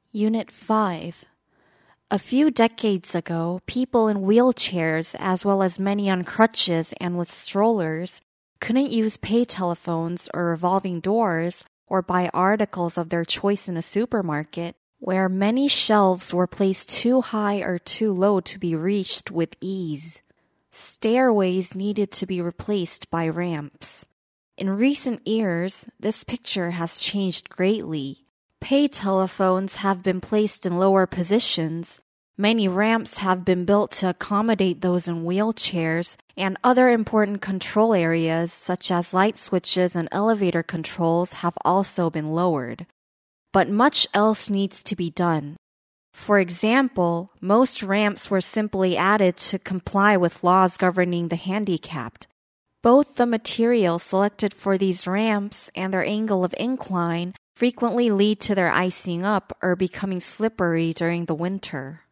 Unit 5. A few decades ago, people in wheelchairs, as well as many on crutches and with strollers, couldn't use pay telephones or revolving doors or buy articles of their choice in a supermarket, where many shelves were placed too high or too low to be reached with ease. Stairways needed to be replaced by ramps. In recent years, this picture has changed greatly. Pay telephones have been placed in lower positions, many ramps have been built to accommodate those in wheelchairs, and other important control areas such as light switches and elevator controls have also been lowered. But much else needs to be done. For example, most ramps were simply added to comply with laws governing the handicapped. Both the material selected for these ramps and their angle of incline frequently lead to their icing up or becoming slippery during the winter.